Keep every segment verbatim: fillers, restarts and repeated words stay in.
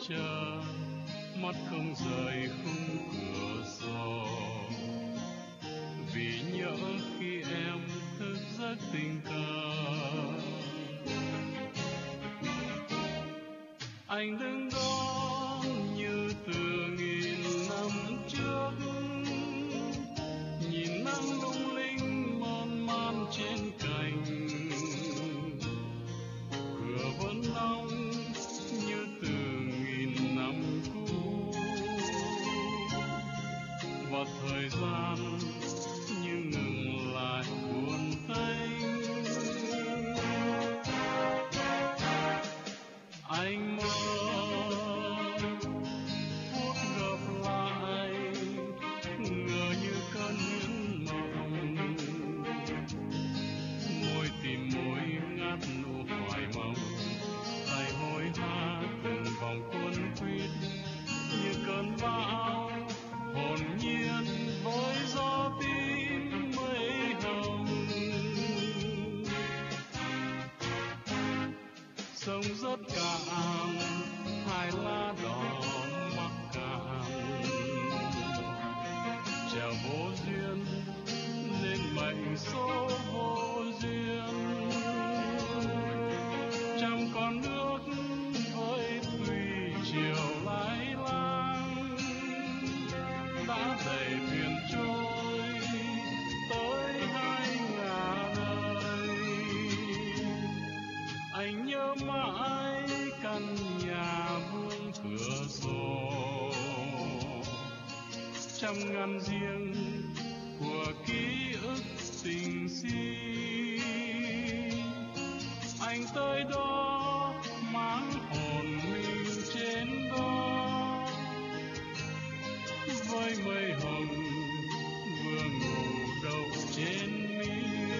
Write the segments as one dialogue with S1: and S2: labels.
S1: chờ, mắt không rời khung cửa sổ, vì nhớ khi em thức giấc tình cờ. Anh đứng đó như từ nghìn năm trước, nhìn nắng lung linh mơn man trên cành, cửa vẫn nóng như từ nghìn năm cũ, và thời gian như ngừng lại buồn tênh. Anh mơ phút gặp lại, ngờ như cơn huyễn mộng, môi tìm môi ngát nụ hoài mong, tay hối hả từng vòng cuốn quýt như cơn bão hồn nhiên với gió tím mây hồng. Sông rất cạn, hai lá đỏ mắc cạn, chèo vô duyên nên mệnh số vô duyên. Chẳng còn nước với thủy triều lái lang, đã đẩy thuyền trôi tới hai ngả đời. Anh nhớ mãi căn nhà vuông cửa sổ, trăm ngăn riêng của ký ức tình si. Anh tới đó mang hồn mình trên đó, với mây hồng vừa ngủ đâu trên mi.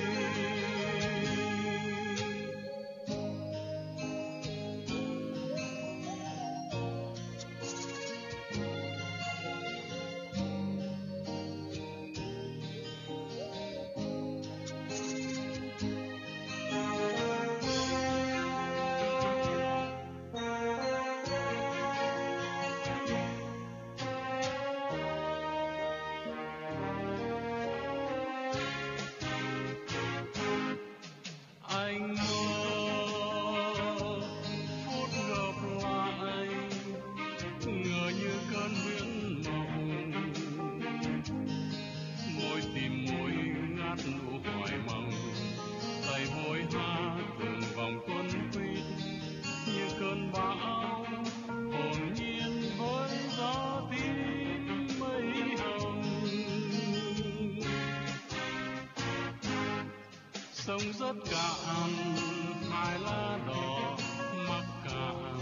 S1: Anh mơ phút gặp lại, ngờ như cơn huyễn mộng, môi tìm môi ngát nụ hoài mong, tay hối hả từng vòng cuốn quýt như cơn bão hồn nhiên với gió tím mây hồng. Sông rất cạn, hai lá đỏ mắc cạn,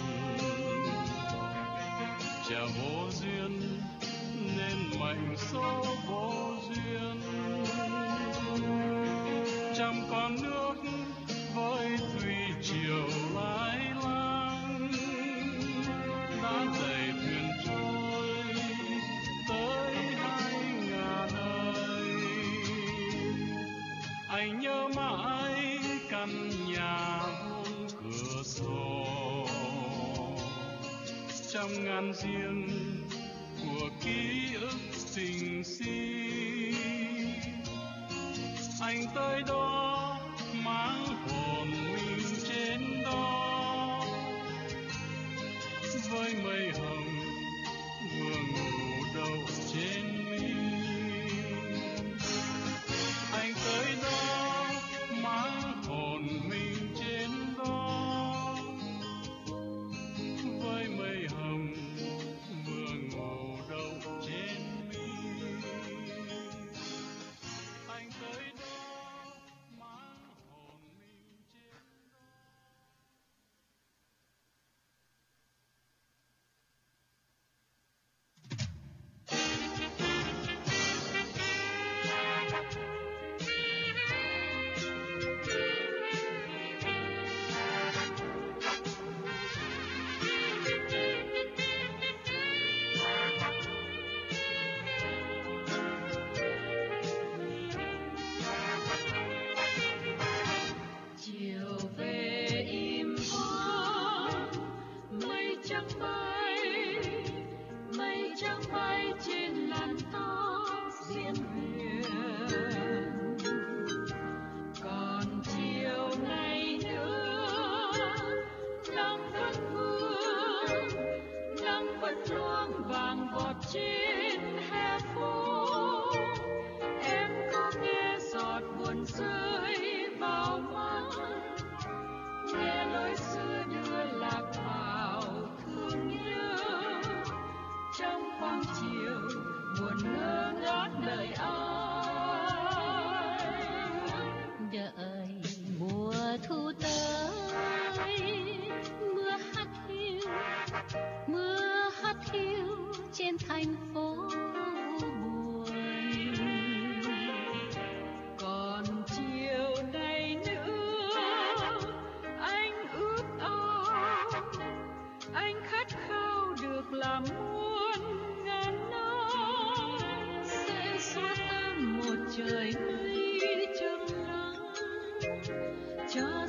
S1: chèo vô duyên nên mệnh số vô duyên. Chẳng còn nước với thủy triều lái lang, đã đẩy thuyền trôi tới hai ngả đời. Anh nhớ mãi căn nhà vuông cửa sổ, trăm ngàn riêng của ký ức tình si. Anh tới đó mang hồn mình trên đó, với mây hồng vừa ngủ đâu trên mi. Anh tới đó mang hồn mình trên đó, với mây hồng vừa ngủ đâu trên mi. Anh tới đó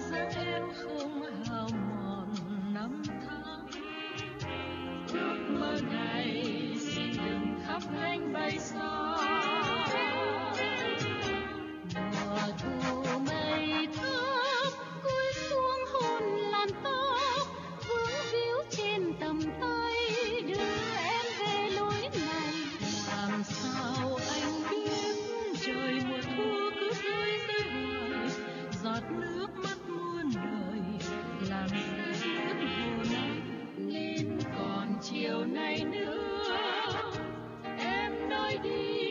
S2: rằng em không hao mòn năm tháng. Ước mơ này xin đừng khắp cánh bay xa. Mùa thu mây thấp cúi xuống hôn làn tóc, vướng víu trên tầm tay đưa em về lối này. Làm sao anh biết trời mùa thu cứ rơi rơi hoài, giọt nước mắt muôn đời làm rơi nước hồ này. Nên còn chiều nay nữa em nói đi.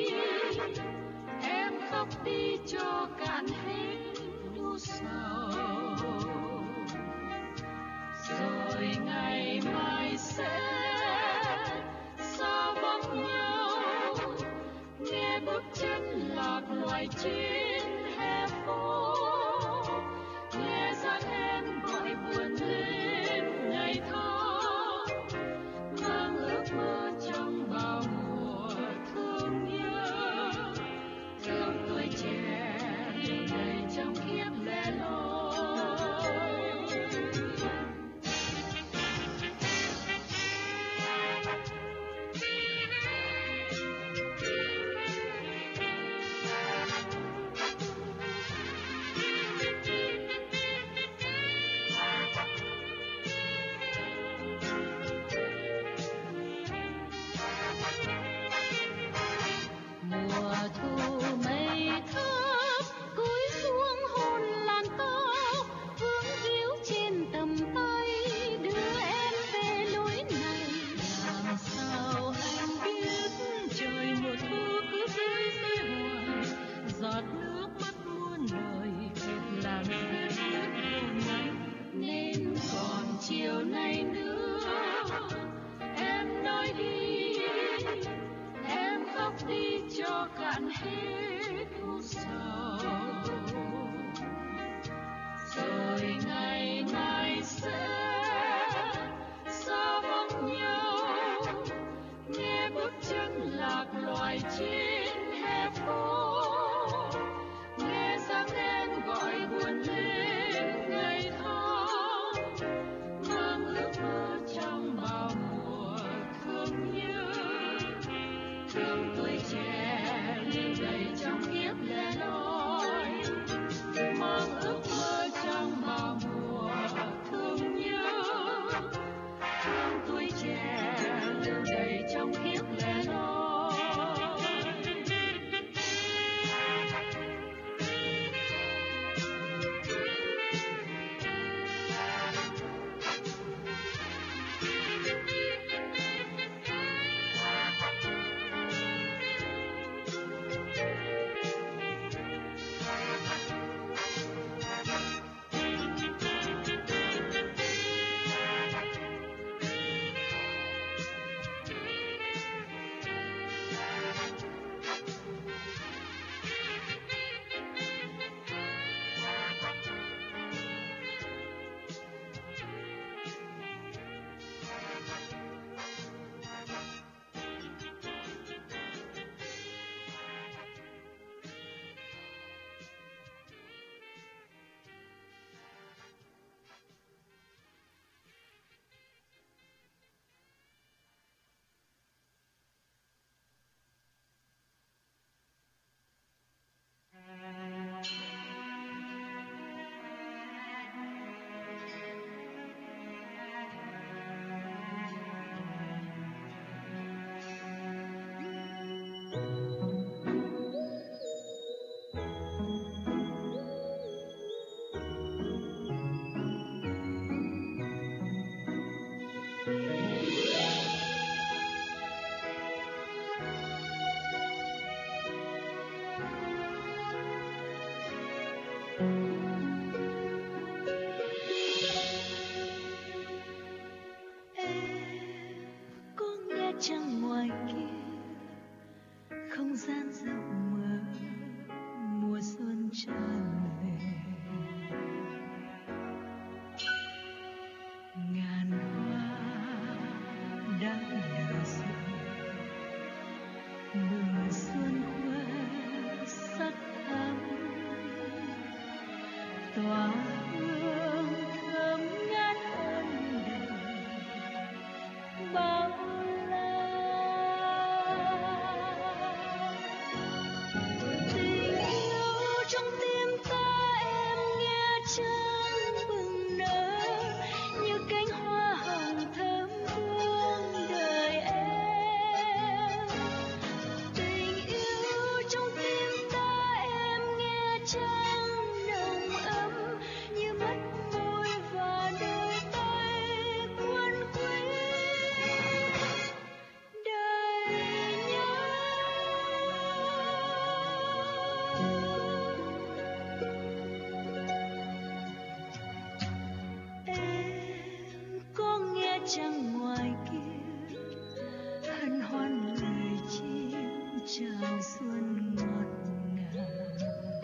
S2: trăng ngoài kia hân hoan lời chim chào xuân ngọt ngào.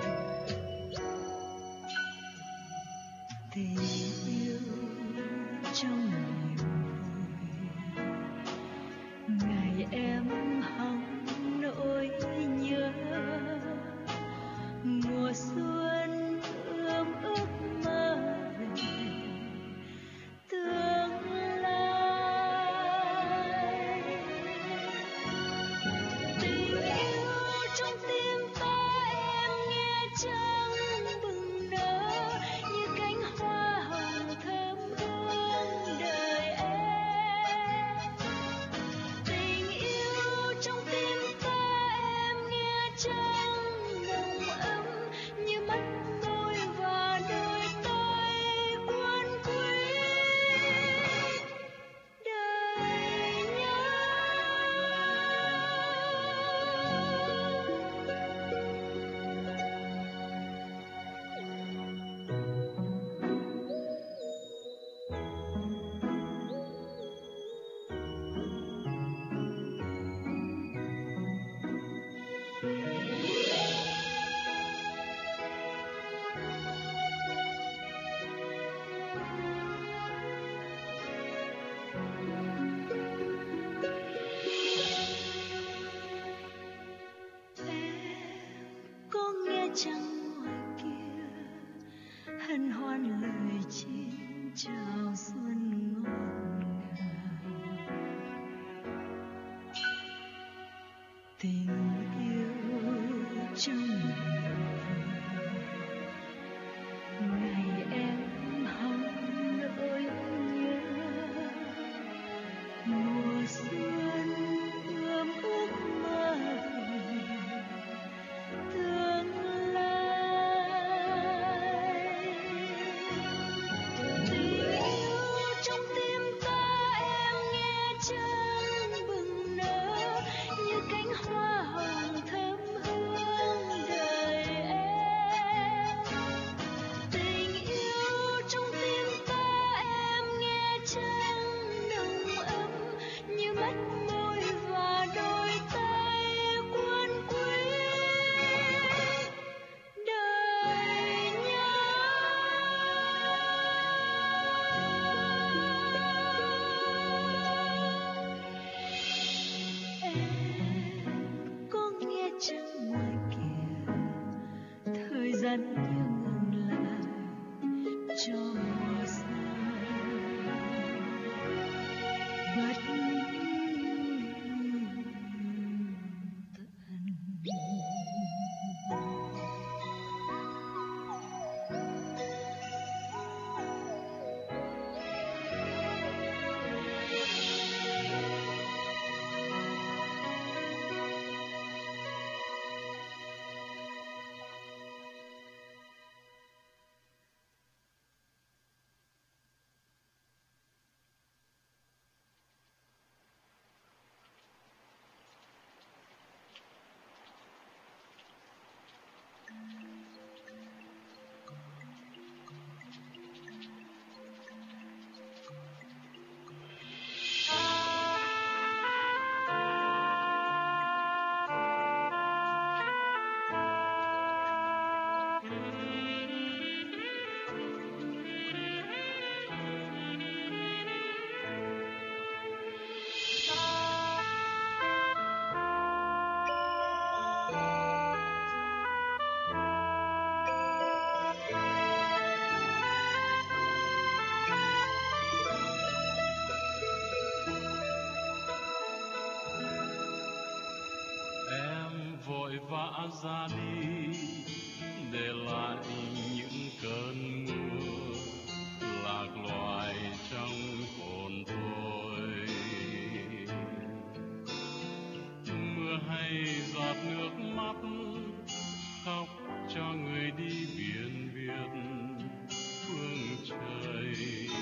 S2: Tình yêu trong niềm vui, ngày em hằng nỗi nhớ, mùa xuân ươm ước mơ về tương lai. Tình yêu trong tim ta em nghe trăng bừng nở như cánh hoa hồng thơm hương đời em. Tình yêu trong tim ta em nghe trăng nồng ấm như mắt môi và đôi tay cuốn quýt đời nhớ. Có nghe chăng ngoài kia hân hoan lời chim chào xuân ngọt ngào. Tình yêu trong niềm vui, ngày em hằng nỗi nhớ, mùa xuân ươm ước mơ tương lai. Tình yêu trong tim ta em nghe trăng bừng nở như cánh hoa hồng thơm hương đời em. Tình yêu trong tim ta em nghe trăng nồng ấm như mắt môi và đôi tay cuốn quýt đời nhớ. Em có nghe chăng ngoài kia thời gian như ngừng lại cho mùa xuân bất
S1: vội vã ra đi để lại những cơn mưa lạc loài trong hồn tôi. Mưa hay giọt nước mắt khóc cho người đi biển biệt phương trời.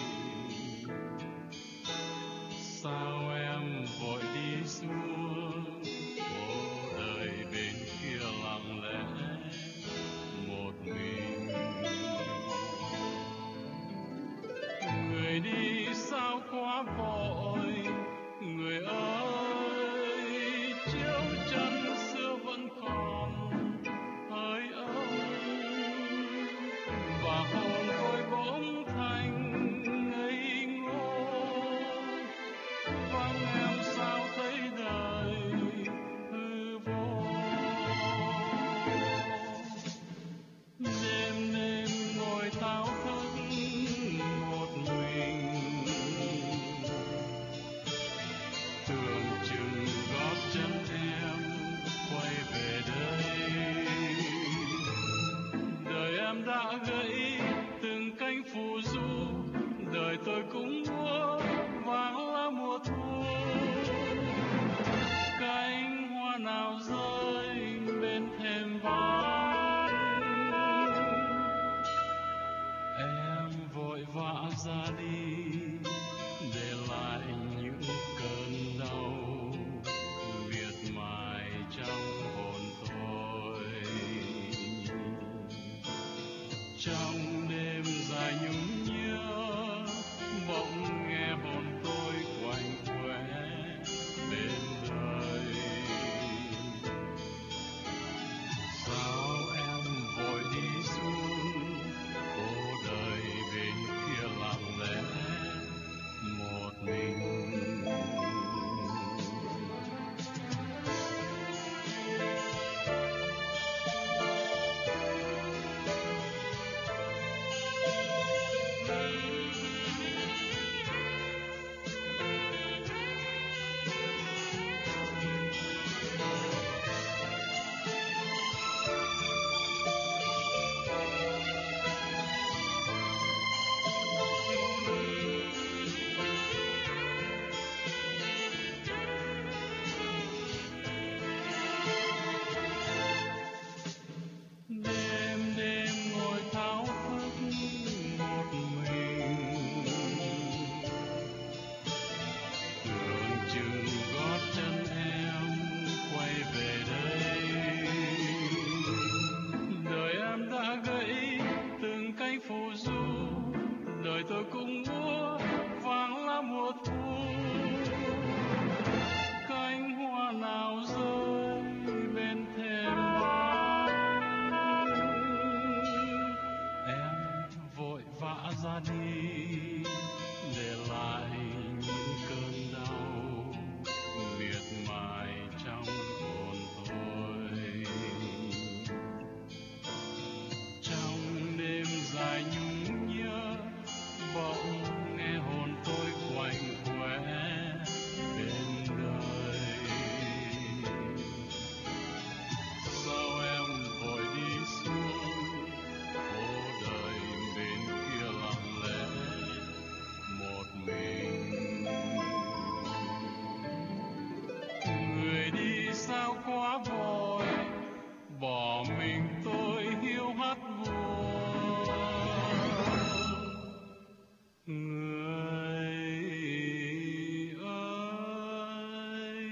S1: Sao em vội đi xuống phố đời bên kia lặng lẽ một mình. Người đi sao quá vội tôi cũng múa vang lá mùa thu. Cánh hoa nào rơi bên thềm vai, em vội vã ra đi để lại những cơn đau miệt mài trong hồn tôi. Trong đêm dài nhung nhớ bỗng nghe hồn tôi quạnh quẽ bên đời. Sao em vội đi xuống cô đời bên kia lặng lẽ một mình. Đêm đêm ngồi thao thức một mình, tưởng chừng gót chân em quay về đây. Đời em đã gãy từng cánh phù du, đời tôi cũng múa vang lá mùa thu. Cánh hoa nào rơi bên thềm vai, em vội vã ra đi để lại những cơn đau miệt mài trong hồn tôi. Trong đêm dài nhung nhớ bỗng nghe hồn tôi quạnh quẽ bên đời. Sao em vội đi xuống cô đời bên kia lặng lẽ một mình. Người đi sao quá vội bỏ mình tôi hiu hắt buồn. Người ơi,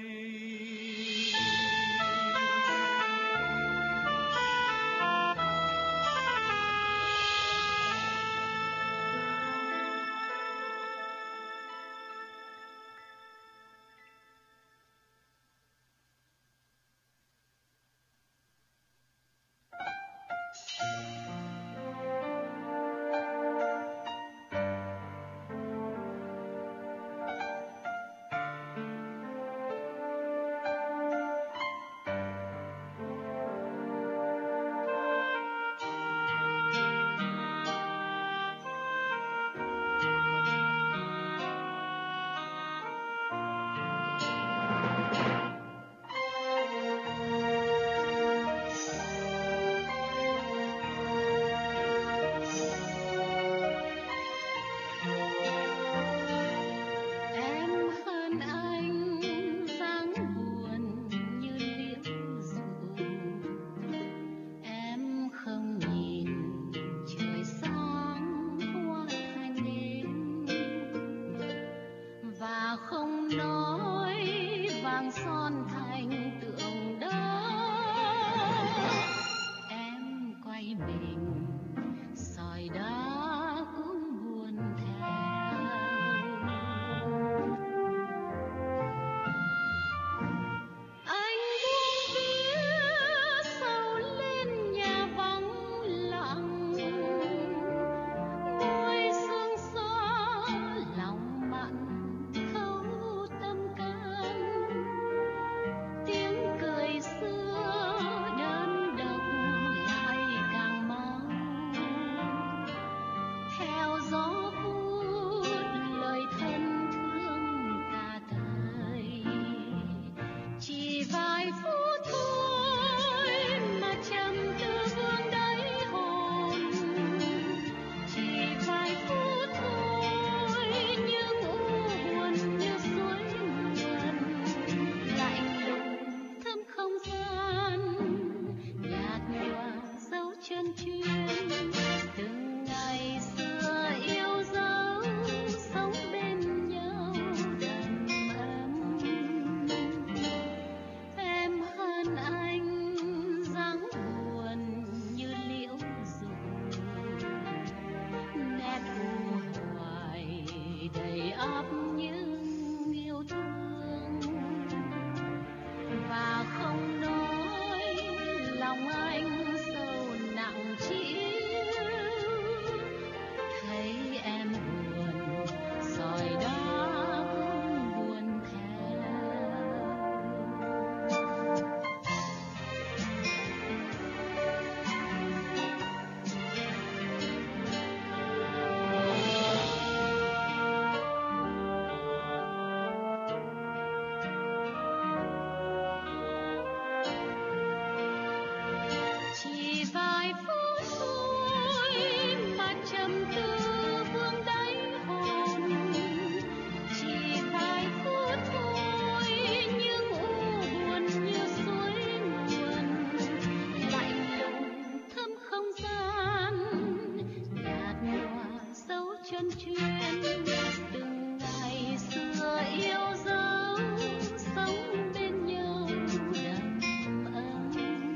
S2: uyên chuyên, từng ngày xưa yêu dấu sống bên nhau đầm ấm.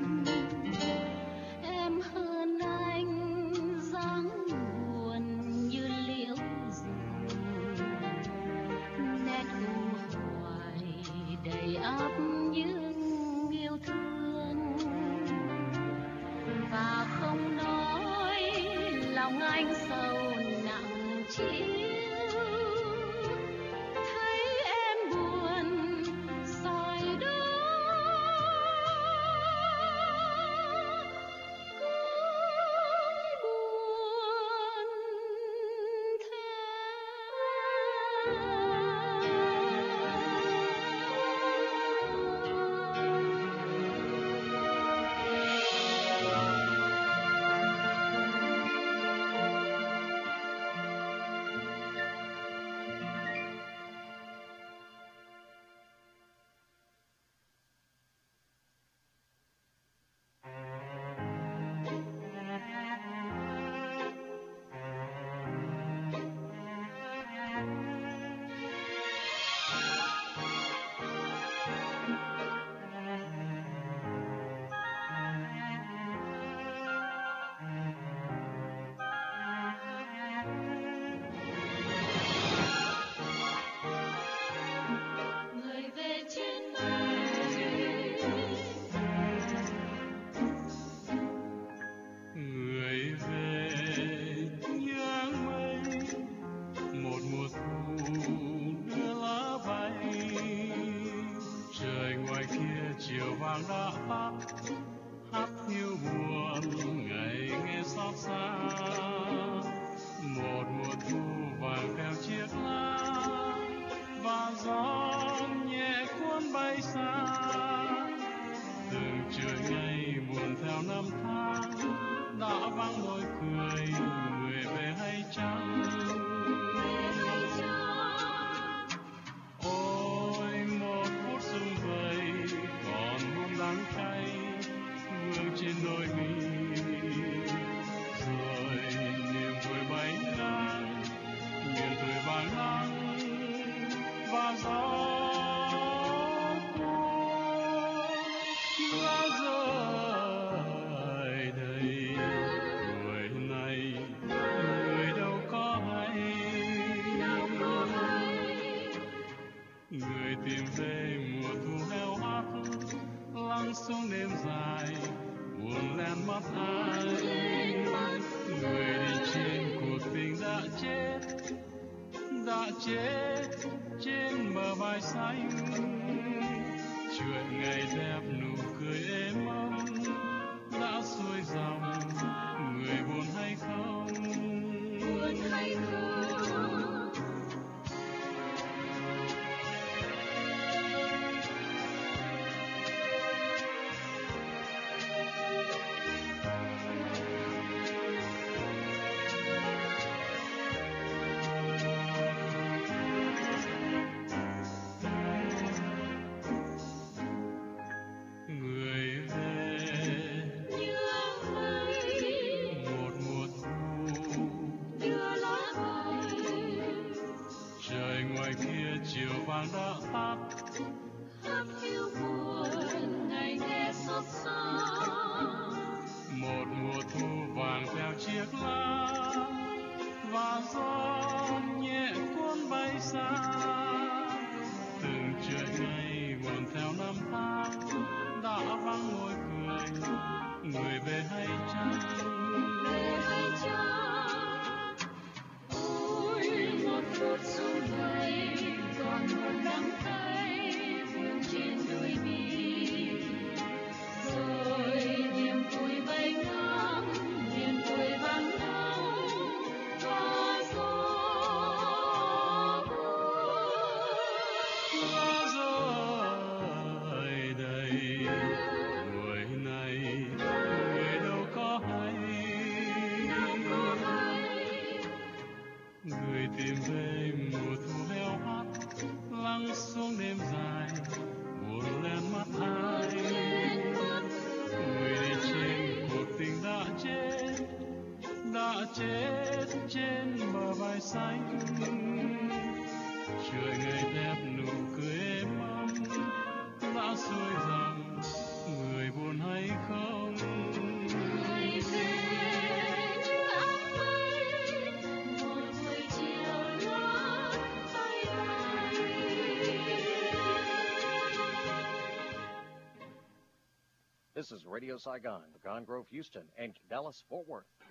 S2: Em hơn anh dáng buồn như liễu rủ, nét u hoài đầy ắp những yêu thương, và không nói lòng anh sầu nặng chiếu. Thấy em buồn soi đó cũng buồn người về trên mây.
S1: Người về như áng mây, một mùa thu đưa lá bay. Trời ngoài kia chiều vàng đã tắt, hát hiu buồn ngày nghe xót xa. Một mùa thu vàng theo chiếc lá, và gió nhẹ cuốn bay xa. Từng trời ngày buồn theo năm tháng, đã vắng môi cười, người về hay chăng? Ôi một phút sum vầy, còn muôn đắng cay vương trên đôi mi. Rồi niềm vui bay ngang, miền tuổi vàng nắng và gió cuốn lá rơi đầy. Người này người đâu có hay, người tìm về mùa thu heo hắt, lắng xuống đêm dài buồn len mắt ai. Người đi trên cuộc tình đã chết, đã chết trên bờ vai xanh. Chuyện ngày đẹp nụ cười êm ấm đã xuôi dòng, người buồn hay không?
S2: Buồn hay không?
S1: Người về
S2: Như áng mây
S1: một mùa thu,
S2: đưa lá bay.
S1: trời ngoài kia chiều vàng đã tắt.
S2: Hát hiu buồn ngày nghe xót xa.
S1: Một mùa thu vàng theo chiếc lá, và gió nhẹ cuốn bay xa. Từng trời ngày buồn theo năm tháng, đã vắng môi cười, người về hay chăng?
S2: Về hay chăng? Ôi một phút sum vầy, còn một đắng cay vương trên đôi mi. Rồi niềm vui bay ngang, miền tuổi vàng nắng và gió cuốn.
S1: Lá rơi đầy. Người này người đâu có hay, người tìm về mùa thu heo hắt, lắng xuống đêm dài buồn len mắt ai. Người đi trên cuộc tình đã chết, đã chết trên bờ vai xanh, trời ngày đẹp nụ cười êm ấm, đã xuôi dòng người buồn hay không.
S2: Người về như áng mây, một buổi chiều ngát bay bay.
S3: This is Radio Saigon, Pecan Grove, Houston, and Dallas, Fort Worth.